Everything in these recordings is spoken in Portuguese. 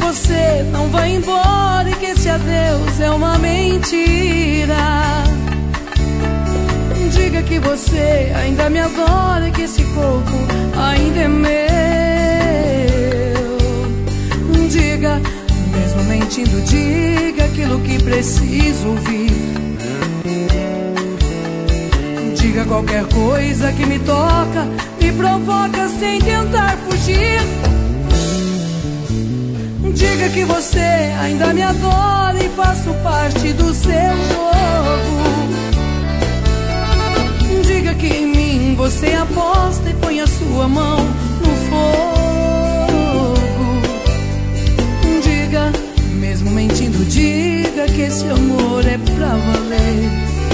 você não vai embora e que esse adeus é uma mentira. Diga que você ainda me adora e que esse corpo ainda é meu. Diga, mesmo mentindo, diga aquilo que preciso ouvir. Diga qualquer coisa que me toca, me provoca sem tentar fugir. Diga que você ainda me adora e faço parte do seu jogo. Diga que em mim você aposta e põe a sua mão no fogo. Diga, mesmo mentindo, diga que esse amor é pra valer.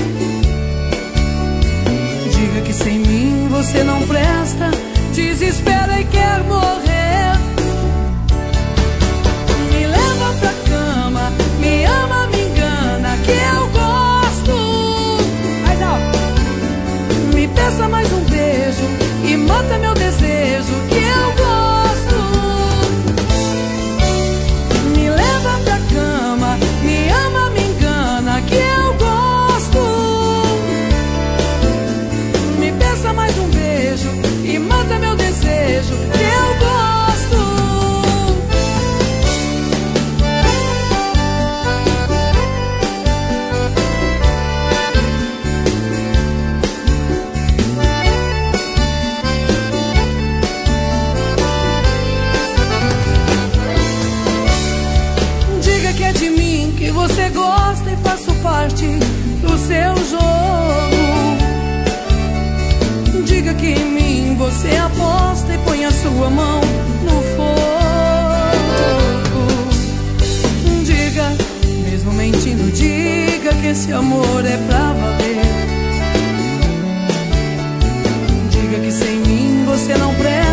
Diga que sem mim você não presta, desespera e quer morrer. Me leva pra cama, me ama, me engana, que eu gosto. Mais alto. Me peça mais um beijo e mata meu desejo, que eu gosto. Me leva pra cama, me ama, me engana, que eu gosto. Me peça mais um beijo e mata meu desejo, que eu gosto. Diga que é de mim que você gosta e faço parte do seu jogo. Diga que em mim você aposta e põe a sua mão no fogo. Diga, mesmo mentindo, diga que esse amor é pra valer. Diga que sem mim você não presta,